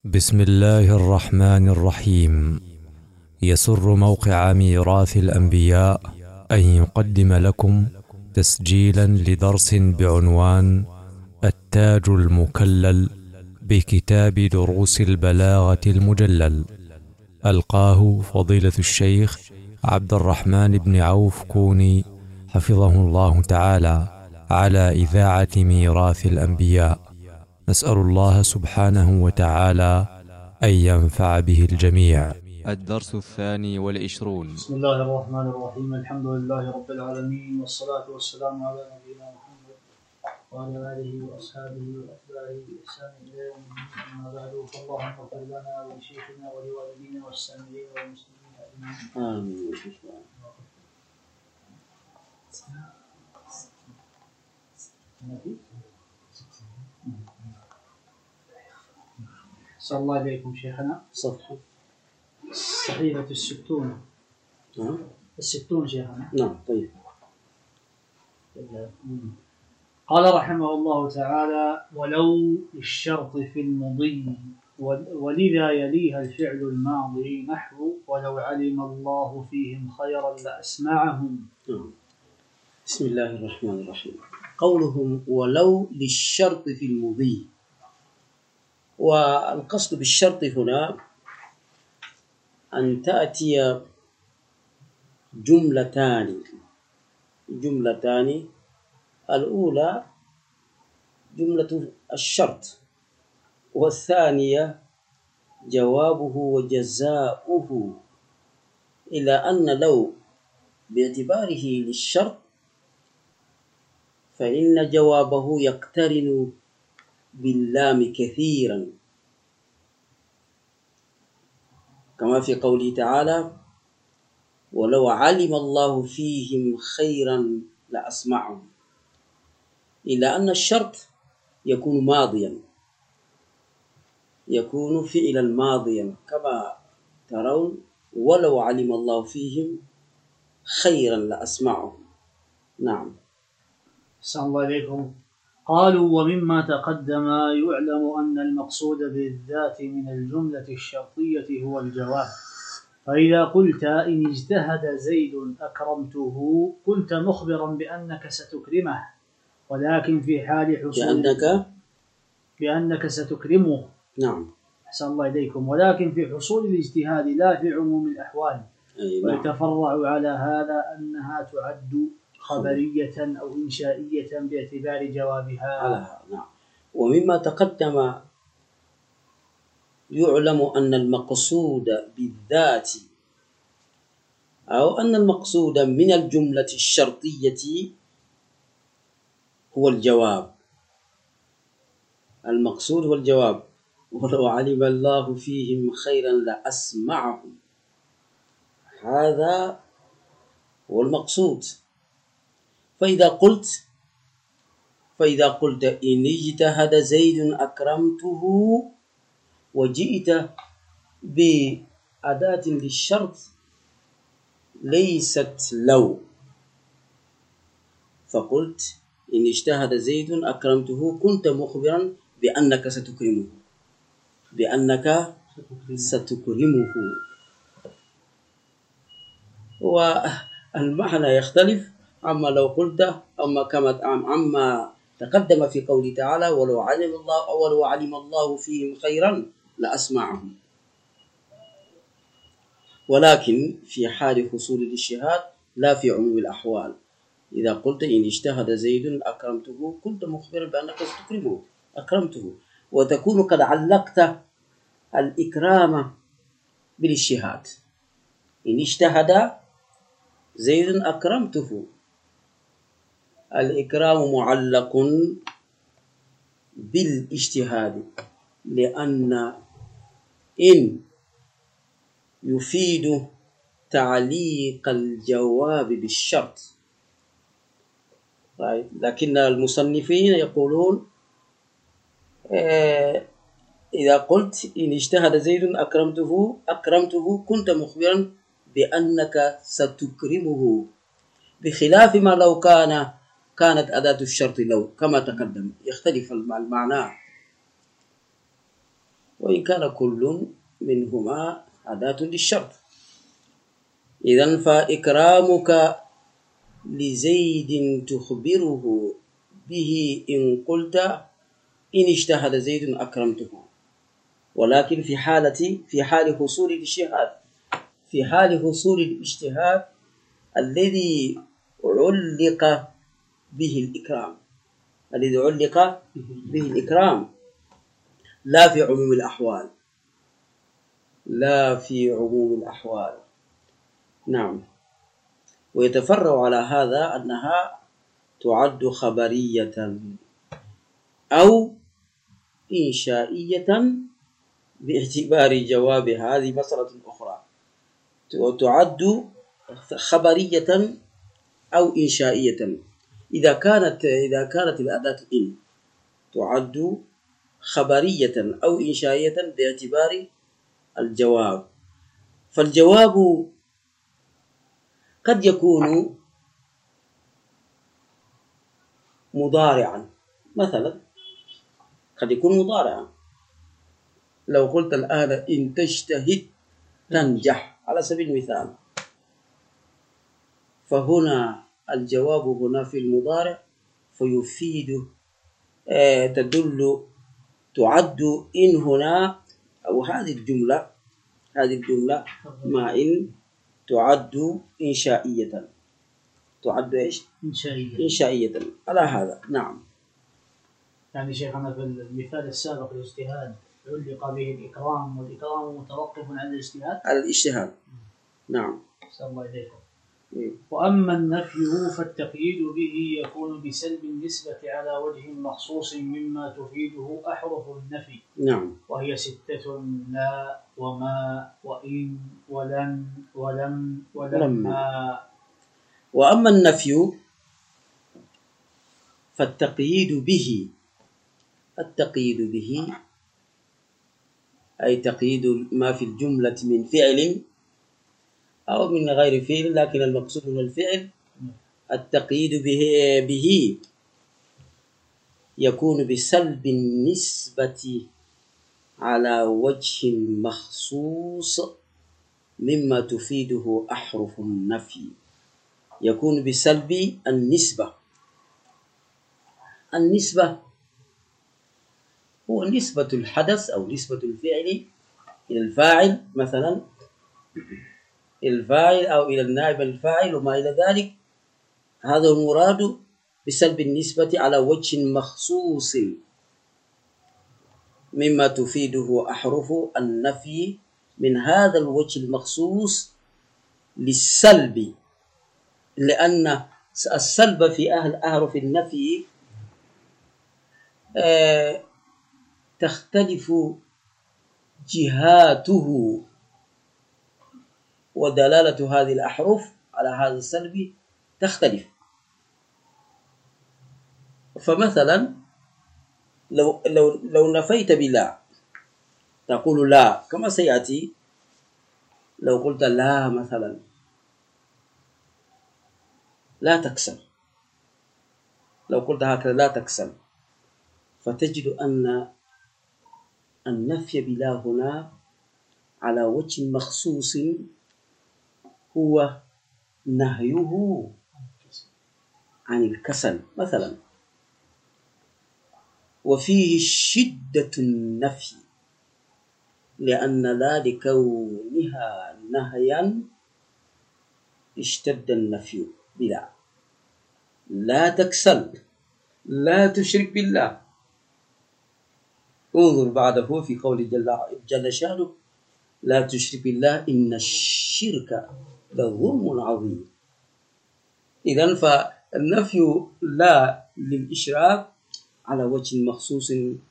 بسم الله الرحمن الرحيم. يسر موقع ميراث الأنبياء أن يقدم لكم تسجيلا لدرس بعنوان التاج المكلل بكتاب دروس البلاغة المجلل، ألقاه فضيلة الشيخ عبد الرحمن بن عوف كوني حفظه الله تعالى على إذاعة ميراث الأنبياء. نسأل الله سبحانه وتعالى أن ينفع به الجميع. الدرس 22. بسم الله الرحمن الرحيم. الحمد لله رب العالمين، والصلاة والسلام على نبينا محمد وعلى آله وأصحابه وأتباعه بإحسان إلى يوم الدين. أما بعد، فاللهم اغفر لنا ولشيخنا ولوالدينا والسامعين والمسلمين أجمعين. آمين. صلى الله عليكم شيخنا. صفحة صحيفة الستون. الستون شيخنا. نعم. طيب. قال رحمه الله تعالى: ولو للشرط في المضي، ولذا يليها الفعل الماضي، نحو ولو علم الله فيهم خيرا لأسمعهم. بسم الله الرحمن الرحيم. قولهم ولو للشرط في المضي، والقصد بالشرط هنا أن تأتي جملتان. الأولى جملة الشرط، والثانية جوابه وجزاؤه، إلى أن لو باعتباره للشرط فإن جوابه يقترن باللام كثيرا، كما في قوله تعالى: ولو علم الله فيهم خيرا لأسمعهم، إلى أن الشرط يكون ماضيا، يكون فعلا ماضيا، كما ترون ولو علم الله فيهم خيرا لأسمعهم. نعم. صلى الله عليكم. قالوا: ومما تقدم يعلم أن المقصود بالذات من الجملة الشرطية هو الجواب، فإذا قلت إن اجتهد زيد أكرمته كنت مخبرا بأنك ستكرمه، ولكن في حال حصول بأنك ستكرمه. نعم. أحسن الله إليكم. ولكن في حصول الاجتهاد لا في عموم الأحوال. ويتفرع على هذا أنها تعد خبرية أو إنشائية باعتبار جوابها. نعم. ومما تقدم يعلم أن المقصود بالذات، أو أن المقصود من الجملة الشرطية هو الجواب. المقصود هو الجواب. ولو علم الله فيهم خيرا لأسمعهم، هذا هو المقصود. فإذا قلت إن اجتهد زيد أكرمته، وجئت بأداة للشرط ليست لو، فقلت إن اجتهد زيد أكرمته، كنت مخبرا بأنك ستكرمه، والمعنى يختلف عما لو قلت عما تقدم في قوله تعالى: ولو علم الله فيهم خيرا لأسمعهم. ولكن في حال حصول الاجتهاد لا في عموم الأحوال. إذا قلت إن اجتهد زيد أكرمته كنت مخبرا بأنك ستكرمه، أكرمته، وتكون قد علقت الإكرام بالاجتهاد. إن اجتهد زيد أكرمته، الإكرام معلق بالاجتهاد، لأن إن يفيد تعليق الجواب بالشرط. لكن المصنفين يقولون إذا قلت إن اجتهد زيد أكرمته كنت مخبرا بأنك ستكرمه، بخلاف ما لو كانت أداة الشرط لو، كما تقدم، يختلف المعنى. وإن كان كل منهما أداة للشرط. إذن فإكرامك لزيد تخبره به إن قلت إن اجتهد زيد أكرمته، ولكن في حال حصول الاجتهاد، في حال حصول الاجتهاد الذي علق به الإكرام، الذي علق به الإكرام، لا في عموم الأحوال، لا في عموم الأحوال. نعم. ويتفرع على هذا أنها تعد خبرية أو إنشائية باعتبار جواب هذه مسألة أخرى، وتعد خبرية أو إنشائية. إذا كانت الأداة إن تعد خبرية أو إنشائية باعتبار الجواب، فالجواب قد يكون مضارعا مثلا، قد يكون مضارعا. لو قلت الآن إن تجتهد تنجح على سبيل المثال، فهنا الجواب هنا في المضارع فيفيد تعد إن هنا، أو هذه الجملة مع إن تعد إنشائية، تعد إيش؟ إنشائية على هذا. نعم. يعني شيخنا في المثال السابق الاجتهاد علق به الإكرام، والإكرام متوقف على الاجتهاد. على الاجتهاد. نعم. أحسن الله إليكم. وأما النفي فالتقييد به يكون بسلب النسبة على وجه مخصوص مما تفيده أحرف النفي. نعم. وهي 6: لا، وما، وإن، ولن، ولم، ولما. وأما النفي فالتقييد به، التقييد به أي تقييد ما في الجملة من فعل أو من غير فعل، لكن المقصود من الفعل. التقييد به يكون بسلب النسبة على وجه مخصوص مما تفيده أحرف النفي. يكون بسلب النسبة. النسبة هو نسبة الحدث أو نسبة الفعل إلى الفاعل، مثلا الفاعل أو إلى النائب الفاعل وما إلى ذلك. هذا المراد بسلب النسبة على وجه مخصوص مما تفيده أحرف النفي من هذا الوجه المخصوص للسلب، لأن السلب في أحرف النفي تختلف جهاته، ودلالة هذه الأحرف على هذا السلب تختلف. فمثلا لو نفيت بلا تقول لا، كما سيأتي. لو قلت لا مثلا لا تكسل، لو قلت هكذا لا تكسل، فتجد أن النفي بلا هنا على وجه مخصوص هو نهيه عن الكسل مثلا، وفيه شدة النفي، لأن لا لكونها نهيا اشتد النفي بلا. لا تكسل، لا تشرك بالله. انظر بعده في قول جل شانه لا تشرك بالله إن الشرك لظلم عظيم. إذن فالنفي لا للإشراك على وجه مخصوص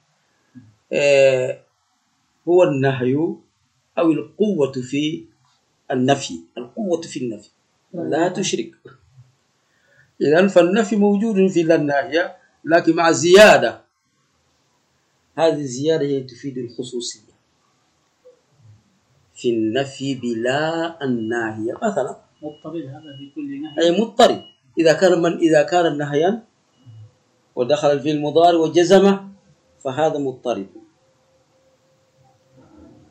هو النهي أو القوة في النفي، القوة في النفي لا تشرك. إذن فالنفي موجود في الناهية، لكن مع زيادة. هذه الزيادة هي تفيد الخصوصية في النفي بلا الناهية. مثلا مضطرد، هذا في كل نهي أي مضطرد. إذا كان النهيا ودخل في المضارع وجزمه فهذا مضطرد.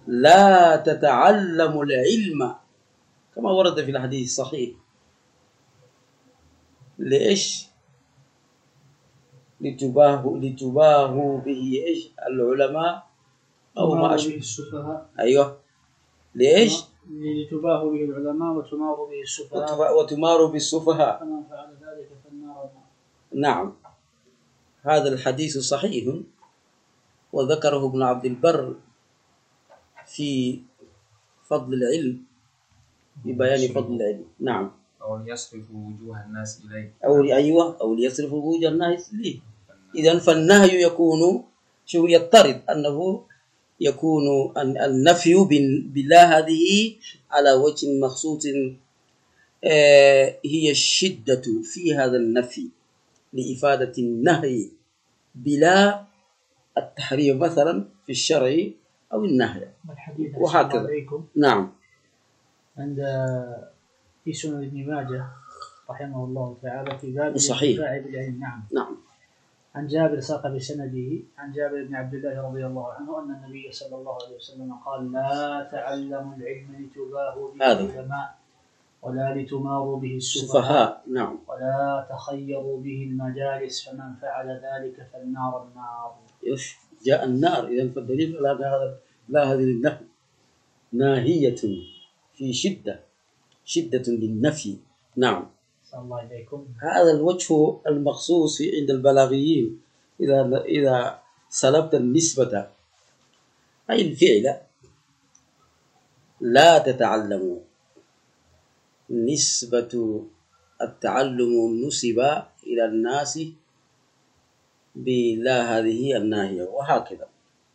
لا تتعلم العلم كما ورد في الحديث الصحيح. لإيش؟ لتباهوا به إيش العلماء أو ما تماروا به السفهاء. أيوه. لإيش؟ لتباهوا به العلماء وتماروا به السفهاء. وتماروا بالسفهاء. فمن فعل ذلك فالنار. نعم، هذا الحديث صحيح، وذكره ابن عبد البر في فضل العلم، ببيان فضل العلم. نعم. أو ليصرف وجوه الناس إليه. أو ليصرف وجوه الناس إليه. إذن فالنهي يكون يضطرد أنه يكون النفي بالله هذه على وجه مخصوص. هي الشدة في هذا النفي لإفادة النهي بلا التحريم مثلا في الشرع أو النهي وهكذا. نعم. عند في سنن ابن ماجه رحمه الله تعالى في باب الانتفاع بالعلم. نعم. عن جابر ساق بسنده عن جابر بن عبد الله رضي الله عنه أن النبي صلى الله عليه وسلم قال: لا تعلموا العلم لتباهوا به العلماء ولا لتماروا به السفهاء. نعم. ولا تخيروا به المجالس فمن فعل ذلك فالنار. جاء النار. إذن فالدليل على هذا لا هذه النهي ناهية في شدة للنفي. نعم. الله إليكم. هذا الوجه المخصوص عند البلاغيين. إذا سلبت النسبة أي الفعل لا تتعلموا، نسبة التعلم نسب إلى الناس بلا هذه الناهية وهكذا.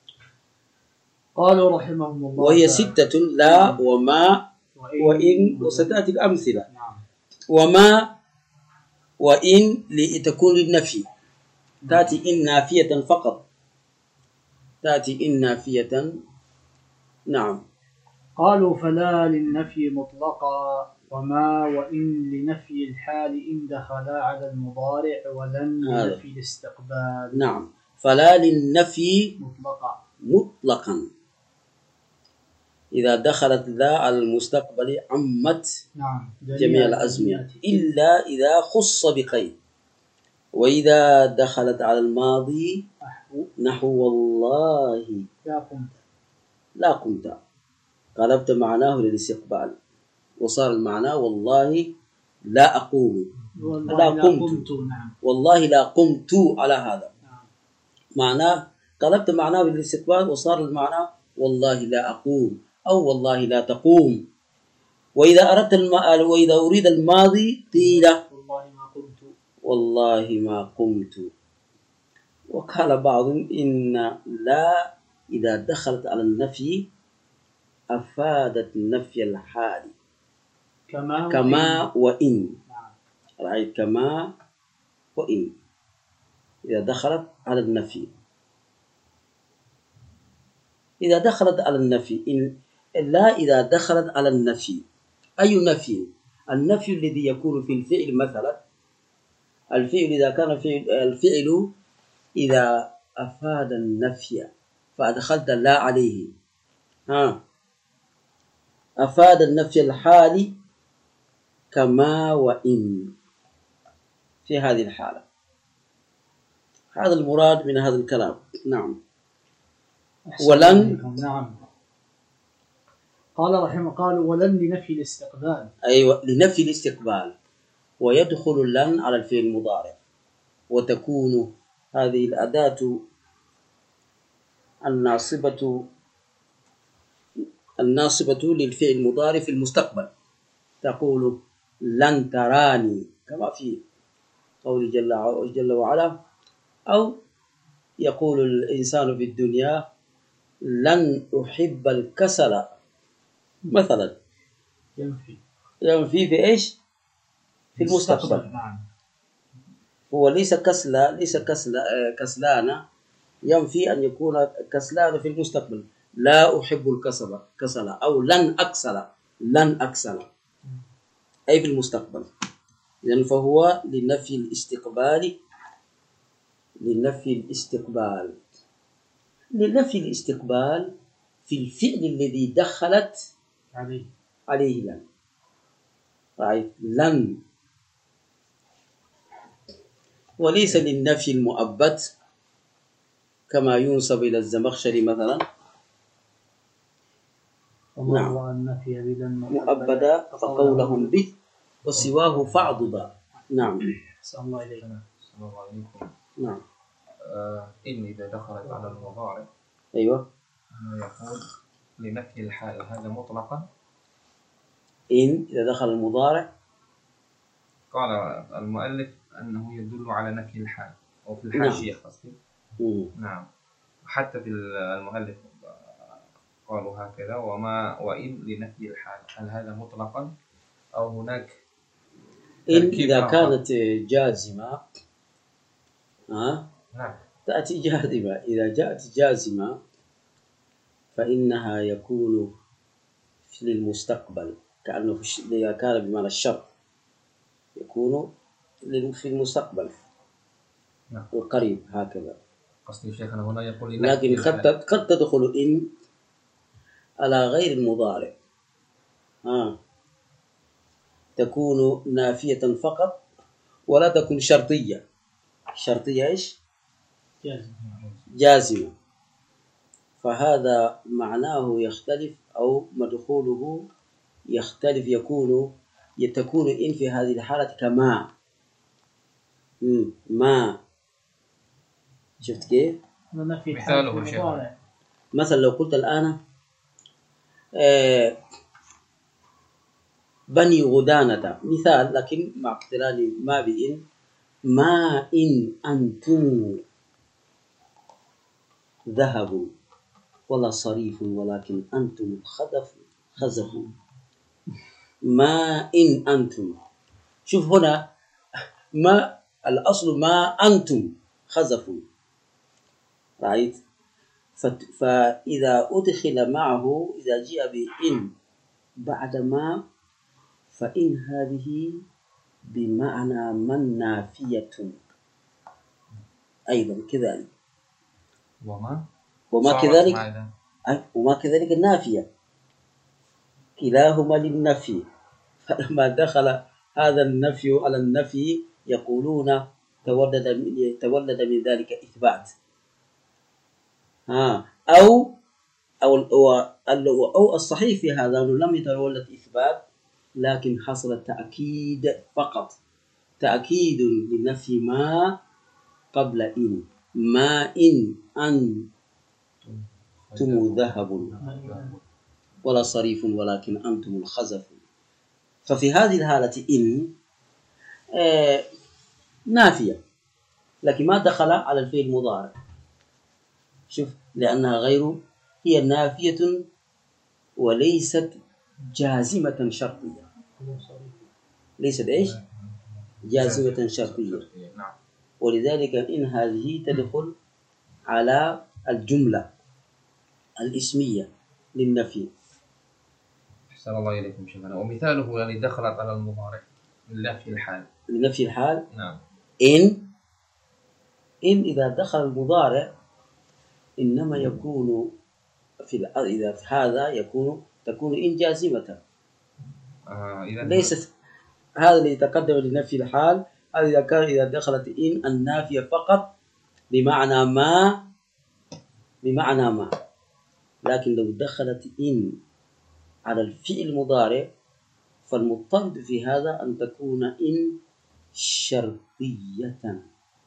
قالوا رحمهم الله وهي ستة: لا وما وإن، وستأتي الأمثلة. وما وإن لتكون للنفي، تأتي إن نافية فقط، تأتي إن نافية. نعم. قالوا فلا للنفي مطلقا، وما وإن لنفي الحال إن دخلا على المضارع، ولن لنفي الاستقبال. نعم. فلا للنفي مطلقا إذا دخلت لا على المستقبل عمت جميع الأزمنة إلا إذا خص بقيد. وإذا دخلت على الماضي نحو والله لا قمت قلبت معناه للاستقبال وصار المعنى والله لا أقوم، لا قمت. والله لا قمت على هذا معناه، قلبت معناه للاستقبال وصار المعنى والله لا أقوم أو والله لا تقوم. وإذا وإذا أريد الماضي قيل والله ما قمت. وقال بعضهم إن لا إذا دخلت على النفي أفادت نفي الحال كما وإن. رأيت كما وإن إذا دخلت على النفي. إذا دخلت على النفي لا إذا دخلت على النفي. أي نفي؟ النفي الذي يكون في الفعل مثلا. الفعل إذا كان الفعل إذا أفاد النفي فأدخلت لا عليه، أفاد النفي الحالي كما وإن. في هذه الحالة هذا المراد من هذا الكلام. نعم. ولن. نعم. قال رحمه قالوا ولن لنفي الاستقبال. أيوة، لنفي الاستقبال. ويدخل لن على الفعل المضارع، وتكون هذه الأداة الناصبة للفعل المضارع في المستقبل. تقول لن تراني كما في قول جل وعلا، أو يقول الإنسان في الدنيا لن أحب الكسل مثلا. ينفي في إيش؟ في المستقبل. هو ليس كسلان، ينفي أن يكون كسلان في المستقبل. لا أحب الكسل أو لن أكسل أي في المستقبل. إذن فهو لنفي الاستقبال في الفعل الذي دخلت عليه لن. رأيت لن. وليس للنفي المؤبد كما ينسب إلى الزمخشري مثلا. نعم. النفي بلن مؤبدا فقولهم به وسواه فعضدا. نعم. أحسن الله إليك. السلام عليكم. نعم. إن إذا دخلت على المضارع أيوة يقول لنفي الحال هذا مطلقا. إن إذا دخل المضارع قال المؤلف أنه يدل على نفي الحال أو في الحاشية قصدي. نعم. حتى في المؤلف قالوا هكذا وإن لنفي الحال. هل هذا مطلقا أو هناك إن إذا كانت جازمة نعم تأتي جازمة. إذا جاءت جازمة فإنها يكون في المستقبل كأنه إذا كان بمعنى الشرط يكون في المستقبل القريب هكذا. قصدي شيخنا هنا يقول لكن قد تدخل إن على غير المضارع تكون نافية فقط ولا تكون شرطية. شرطية إيش؟ جازمة. فهذا معناه يختلف أو مدخوله يختلف. تكون إن في هذه الحالة كما ما. شفت كيف؟ مثاله شيخ. مثلا لو قلت الآن بني غدانة مثال، لكن مع اقتران ما بإن. ما إن أنتم ذهبوا ولا صريف ولكن أنتم خزفوا. ما إن أنتم. شوف هنا ما الأصل ما أنتم خزفوا. رأيت؟ فإذا أدخل معه إذا جاء بإن بعد ما فإن هذه بمعنى من نافية أيضا كذلك. وما كذلك النافية كلاهما للنفي. فلما دخل هذا النفي على النفي يقولون تولد من ذلك إثبات. أو الصحيح في هذا أنه لم يتولد إثبات لكن حصل تأكيد فقط. تأكيد لنفي ما قبل إن. ما إن أنتم ذهب ولا صريف ولكن أنتم الخزف. ففي هذه الحالة إن نافية لكن ما دخل على الفعل المضارع. شوف لأنها هي نافية وليست جازمة شرطية. ليست إيش؟ جازمة شرطية. ولذلك إن هذه تدخل على الجملة الاسمية للنفي. أحسن الله إليكم شيخنا. ومثاله الذي دخلت على المضارع لنفي الحال. نعم. إن إذا دخل المضارع إنما يكون إذا في هذا تكون إن جازمة. ليست هذا اللي يتقدم لنفي الحال. هذا إذا دخلت إن النافية فقط بمعنى ما. لكن لو دخلت إن على الفعل المضارع فالمضطرد في هذا أن تكون إن شرطية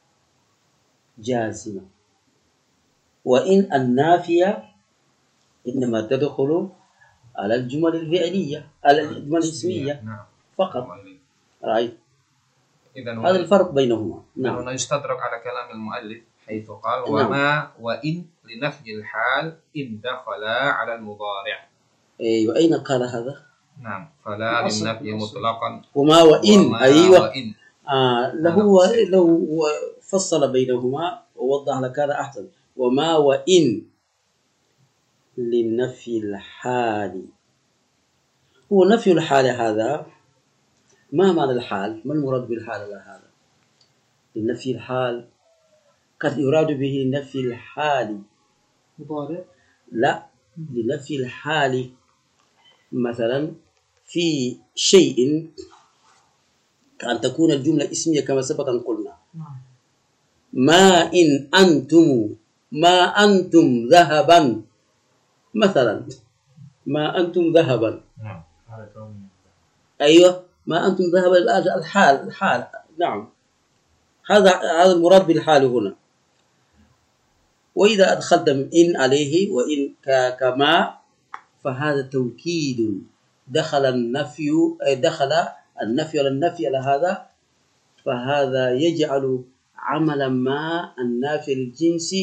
جازمة. وإن النافية إنما تدخل على الجمل الفعلية على الجمل الاسمية فقط. رأيت؟ هذا الفرق بينهما. نعم. هنا يستدرك على كلام المؤلف حيث قال وما وإن لنفي الحال إن دخل على المضارع. أيوة. أين قال هذا؟ نعم. فلا للنفي مطلقا. وما وإن. أيوة. وإن. لو فصل بينهما ووضح لكان أحسن. وما وإن لنفي الحال. هو نفي الحال هذا ما معنى الحال؟ ما المراد بالحال هذا؟ لنفي الحال قد يراد به نفي الحال مضارع. لا لنفي الحال. مثلا في شيء كأن تكون الجملة اسمية كما سبق أن قلنا، ما إن أنتم، ما أنتم ذهبا مثلا، ما أنتم ذهبا. أيوة، ما أنتم ذهبا الحال. نعم، هذا المراد بالحال هنا. وإذا أدخلت إن عليه وإن كما، فهذا توكيد. دخل النفي على النفي على هذا، فهذا يجعل عملا ما النافي للجنس،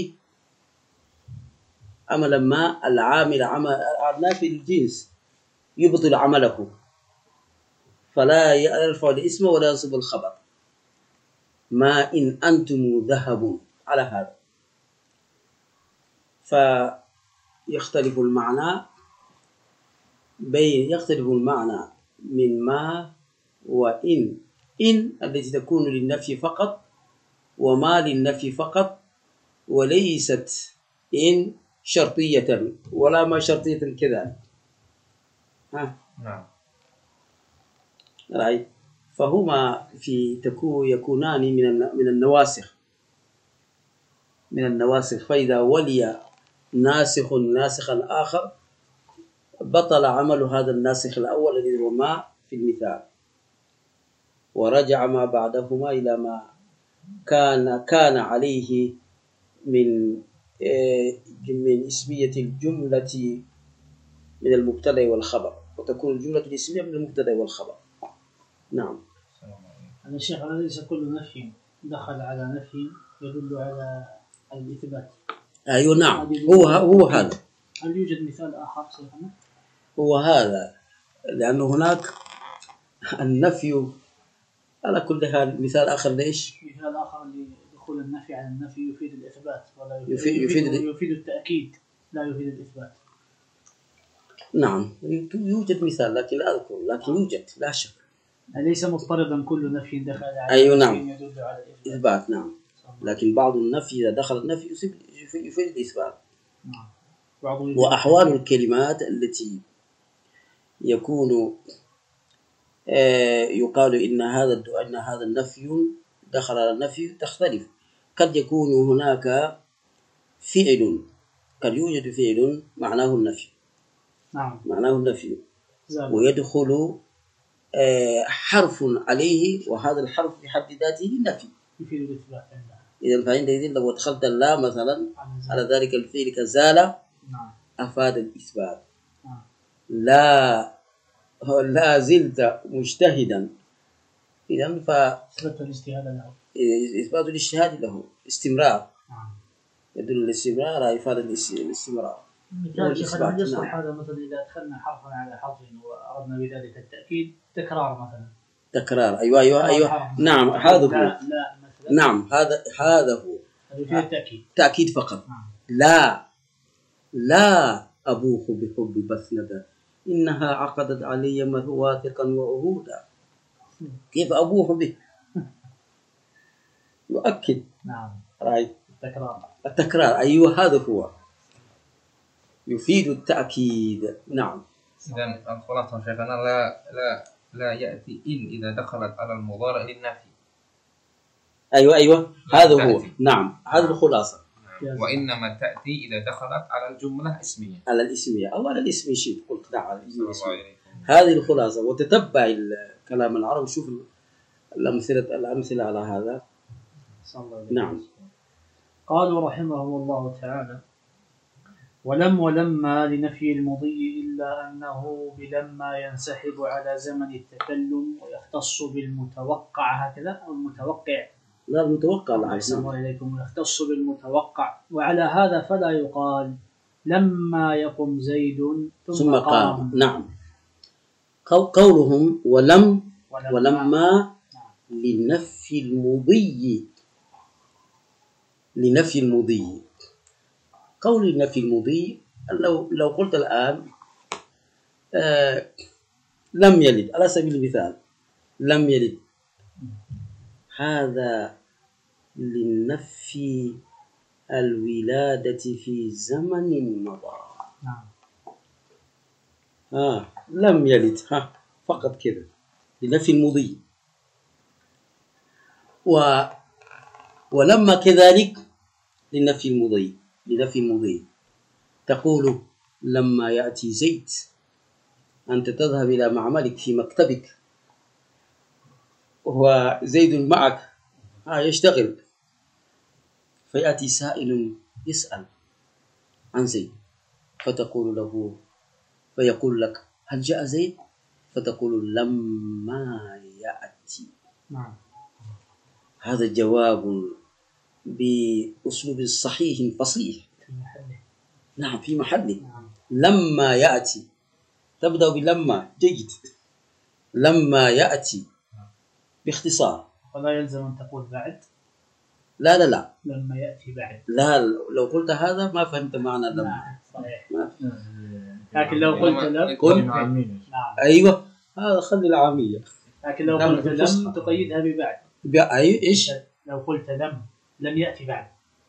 عملا ما العامل النافي للجنس يبطل عمله، فلا يرفع الاسم ولا ينصب الخبر. ما إن أنتم ذهب على هذا، فيختلف المعنى من ما وإن. إن التي تكون للنفي فقط، وما للنفي فقط، وليست إن شرطية ولا ما شرطية كذلك. نعم. رأي، فهما يكونان من النواسخ. فإذا ولي ناسخ ناسخا آخر بطل عمل هذا الناسخ الأول الذي هو ما في المثال، ورجع ما بعدهما إلى ما كان عليه من اسمية الجملة من المبتدأ والخبر، وتكون الجملة الاسمية من المبتدأ والخبر. نعم. هذا الشيخ، ليس كل نفي دخل على نفي يدل على الإثبات. أيوة نعم، هو هذا. هل يوجد مثال آخر شيخنا؟ هو هذا، لأنه هناك النفي على كل حال. مثال آخر ليش؟ مثال آخر لدخول النفي على النفي يفيد الإثبات، ولا يفيد التأكيد، لا يفيد الإثبات. نعم، يوجد مثال لكن لا أذكر، لكن يوجد لا شك. أليس مضطردا كل نفي دخل على أيوة نفي نعم. يدل على الإثبات. نعم، لكن بعض النفي إذا دخل النفي يفيد الإثبات. نعم. وأحوال الكلمات التي يكون يقال إن هذا النفي دخل على النفي تختلف. قد يكون هناك فعل، قد يوجد فعل معناه النفي. نعم. معناه النفي، ويدخل حرف عليه، وهذا الحرف في حد ذاته نفي يفيد الإثبات. إذا فعندئذ لو أدخلت لا مثلا على ذلك الفعل كزال، أفاد الإثبات. لا زلت مجتهدا، إذا فإثبات الاجتهاد له استمرار، يدل الاستمرار على إفادة الاستمرار. هل يصلح هذا مثلا إذا أدخلنا حرفا على حرف وأردنا بذلك التأكيد؟ تكرار. أيوة. نعم، هذا هو. نعم، هذا هو تأكيد فقط. لا أبوح بحب بسندة، إنها عقدت علي مواثقا وعهودا. كيف أبوح به؟ يؤكد. نعم. رأي التكرار. أيوة، هذا هو يفيد التأكيد. نعم. إذن الخلاصة شيخنا لا يأتي إن إذا دخلت على المضارع للنفي. أيوة، هذا هو. نعم، هذا الخلاصة. وإنما تأتي إذا دخلت على الجملة اسمية، على الاسمية أو على الاسم شيء. قلت نعم، على الاسم. هذه الخلاصة. وتتبع الكلام العربي، شوف الأمثلة على هذا. نعم. قالوا رحمه الله تعالى: ولما لنفي المضي، إلا أنه بلما ينسحب على زمن التكلم ويختص بالمتوقع. هكذا أو المتوقع؟ لا، المتوقع. أحسن الله إليكم. يختص بالمتوقع. وعلى هذا فلا يقال لما يقم زيد ثم قام. نعم. قولهم ولما لنفي المضي. قول النفي المضي، لو قلت الآن لم يلد على سبيل المثال، لم يلد، هذا للنفي الولادة في زمن مضى. لم يلد فقط كذا لنفي المضي. ولما كذلك لنفي المضي تقول لما يأتي زيد، أنت تذهب إلى معملك في مكتبك وهو زيد معك يشتغل، فيأتي سائل يسأل عن زيد فتقول له، فيقول لك هل جاء زيد؟ فتقول لما يأتي. هذا جواب بأسلوب صحيح فصيح. نعم في محله. لما يأتي تبدأ بلما، جيد. لما يأتي باختصار. ولا يلزم أن تقول بعد. لا لما يأتي بعد. لا، لو قلت هذا ما فهمت معنى لما. صحيح. لكن لو قلت لم نعم. أيوة هذا خلي العامية. لكن لو قلت لم تقيدها ببعد. إيش؟ لو قلت لم يأتي بعد.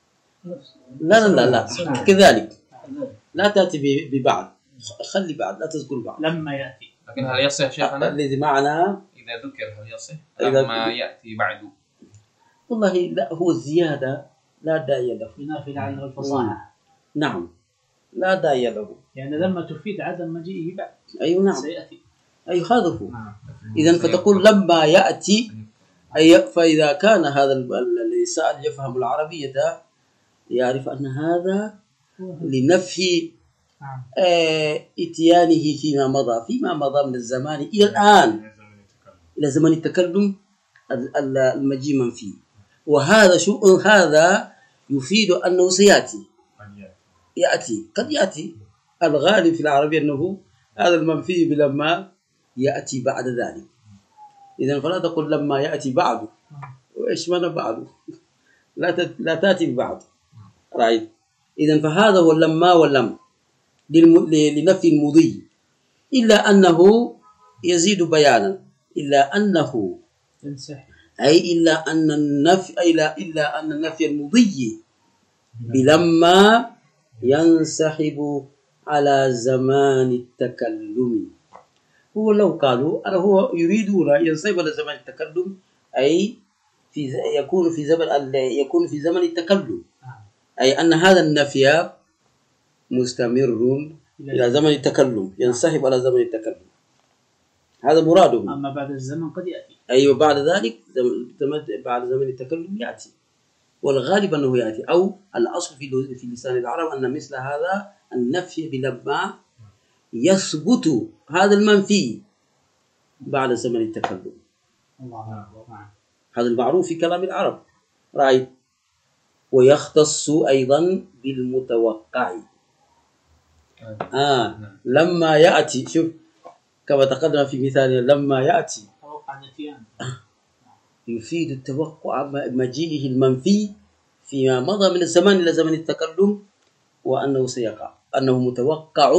لا كذلك لا تأتي ببعد، خلي بعد، لا تذكر بعد. لما يأتي. لكن هل يصح شيخنا؟ الذي معناه إذا ذكر هل يصح؟ لما يأتي بعد. والله لا، هو الزيادة لا داعي له. ينافي العين والفصاحة. نعم لا داعي له. يعني لما تفيد عدم مجيئه بعد. أيوة نعم. سيأتي. أيوة هذا هو. إذا فتقول لما يأتي، أي فإذا كان هذا الذي سأل يفهم العربية يعرف أن هذا لنفي إتيانه فيما مضى من الزمان إلى الآن، إلى زمن التكلم المجيء منفي. وهذا هذا يفيد أنه سيأتي، قد يأتي. الغالب في العربية أنه هذا المنفي بلما يأتي بعد ذلك. إذن فلا تقول لما يأتي بعد، وإيش معنى بعد؟ لا تأتي بعد. رأيت؟ إذن فهذا هو لما واللم لنفي المضي، إلا أنه يزيد بيانا، إلا أنه إلا أن النفي المضي بلما ينسحب على زمان التكلم. هو لو قالوا هو يريدون ينسحب على زمان التكلم، أي يكون في زمن التكلم، أي أن هذا النفي مستمر إلى زمن التكلم، ينسحب على زمن التكلم، هذا مراده. أما بعد الزمن قد يأتي. أيوة بعد ذلك بعد زمن التكلم يأتي، والغالب أنه يأتي، أو الأصل في لسان العرب أن مثل هذا النفي بلما يثبت هذا المنفي بعد زمن التكلم. هذا المعروف في كلام العرب. رأيت؟ ويختص أيضا بالمتوقع. لما يأتي، شوف كما تقدم في مثال لما يأتي يفيد التوقع مجيئه المنفي فيما مضى من الزمان إلى زمن التكلم، وأنه سيقع، أنه متوقع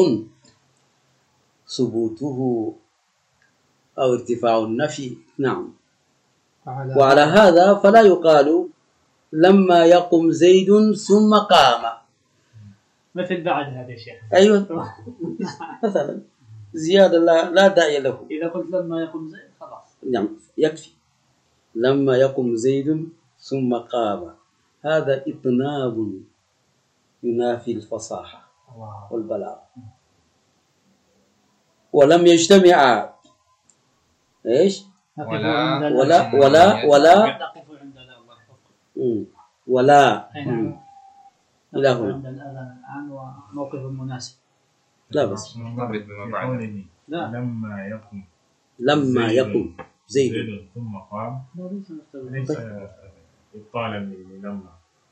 ثبوته أو ارتفاع النفي. نعم. وعلى هذا فلا يقال لما يقم زيد ثم قام، مثل بعد هذا يا شيخ. أيوة مثلا زيادة لا داعي له. إذا قلت لما يقم زيد خلاص. نعم يكفي. لما يقم زيد ثم قام، هذا إطناب ينافي الفصاحة والبلاغة. ولم يجتمع إيش؟ ولا إلى هنا الآن وموقف مناسب. لا بس لما يقم زيد ثم قام ليس إبطالا للما.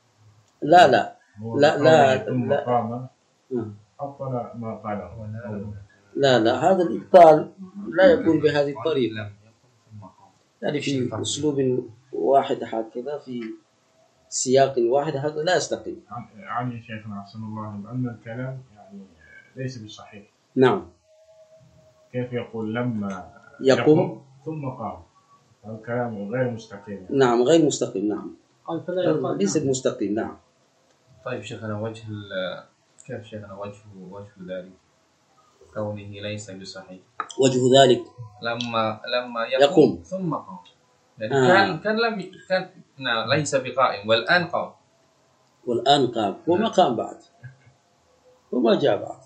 لا ثم قام أبطل ما قاله. لا هذا الإبطال لا يكون بهذه الطريقة، يعني في أسلوب واحد هكذا في سياق واحد، هذا لا يستقيم. يعني شيخنا أحسن الله أن الكلام يعني ليس بالصحيح. نعم. كيف يقول لما يقوم ثم قام؟ الكلام غير مستقيم. نعم غير مستقيم. نعم ليس نعم. مستقيم. نعم. طيب شيخنا كيف شيخنا وجه ذلك؟ كونه ليس بصحيح. وجه ذلك لما يقوم ثم قام، يعني كان ليس بقائم والآن قام. وما قام بعد وما جاء بعد.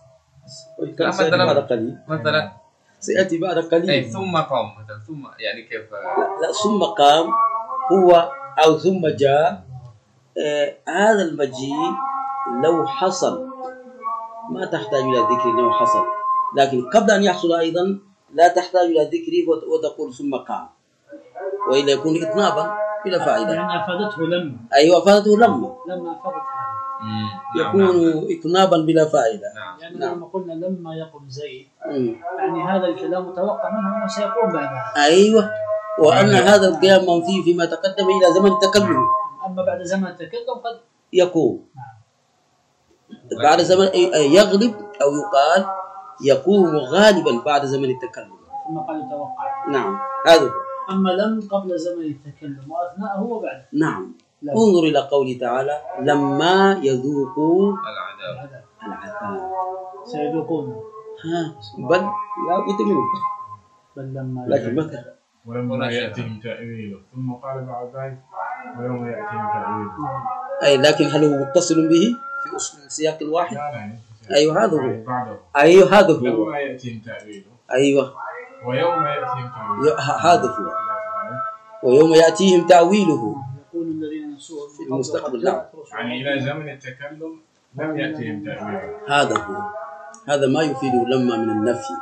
مثلا سيأتي بعد قليل. ثم قام مثلا، ثم يعني كيف؟ لا ثم قام هو أو ثم جاء. هذا المجيء لو حصل ما تحتاج إلى ذكر أنه حصل، لكن قبل أن يحصل أيضا لا تحتاج إلى ذكره وتقول ثم قام، وإلا يكون إطنابا بلا فائدة. يعني أفادته لما. أيوة أفادته لما أفادتها يكون إطنابا بلا فائدة. يعني لما قلنا لما يقوم زيد يعني هذا الكلام متوقع منه أنه سيقوم بعدها. أيوة، وأن هذا القيام منفي فيما تقدم إلى زمن التكلم. أما بعد زمن التكلم قد يقوم بعد زمن يغلب أو يقال يقوم غالبا بعد زمن التكلم. ثم قال يتوقع. نعم هذا. أما لم قبل زمن التكلم وأثناءه وبعده. نعم. انظر إلى قوله تعالى لما يذوقوا العذاب سيذوقون. بل لا بد منه. بل لما لكن متى؟ ولما يأتيهم تأويله ثم قال بعد ذلك ويوم يأتيهم تأويله. أي لكن هل هو متصل به في السياق الواحد؟ لا. أيوه هذا هو. أيوه هذا هو. لما يأتيهم تأويله. أيوه. ويوم يأتيهم تأويله. هذا هو. ويوم يأتيهم تأويله. يقول الذين نسوه في المستقبل. لا. يعني إلى زمن التكلم لم يأتيهم تأويله. هذا هو. هذا ما يفيده لما من النفي.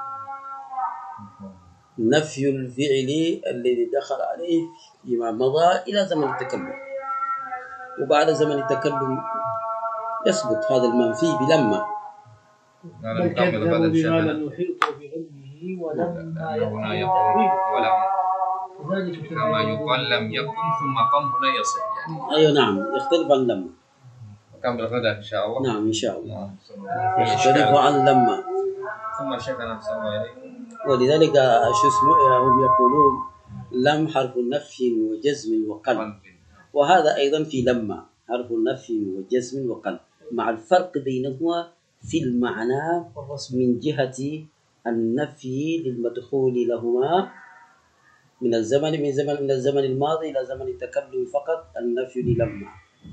نفي الفعل الذي دخل عليه فيما مضى إلى زمن التكلم، وبعد زمن التكلم يثبت هذا المنفي بلما. بل كذبوا بما لم يحيطوا بعلمه ولما يقوم وذلك كما يقال لم يقم ثم قام هنا يصح يعني. أيوة نعم يختلف عن لما. نكمل غدا إن شاء الله. نعم إن شاء الله يختلف عن لما. ثم شيخنا أحسن الله إليكم. ولذلك هم يقولون لم حرف نفي وجزم وقلب، وهذا أيضا في لما حرف نفي وجزم وقلب، مع الفرق بينهما في المعنى من جهة النفي للمدخول لهما من الزمن الماضي إلى زمن التكلم فقط النفي للما،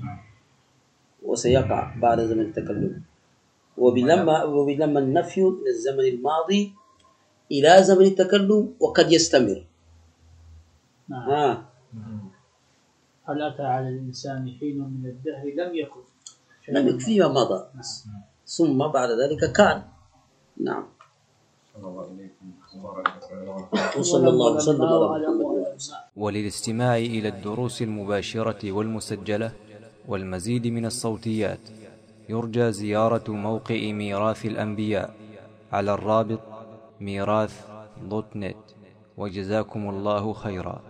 وسيقع بعد زمن التكلم. وبلما النفي من الزمن الماضي إلى زمن التكلم وقد يستمر. هل أتى على الإنسان حين من الدهر لم يكن فيما مضى ثم بعد ذلك كان. نعم. وصلى الله وسلم على محمد. وللاستماع إلى الدروس المباشرة والمسجلة والمزيد من الصوتيات يرجى زيارة موقع ميراث الأنبياء على الرابط ميراث.net. وجزاكم الله خيرا.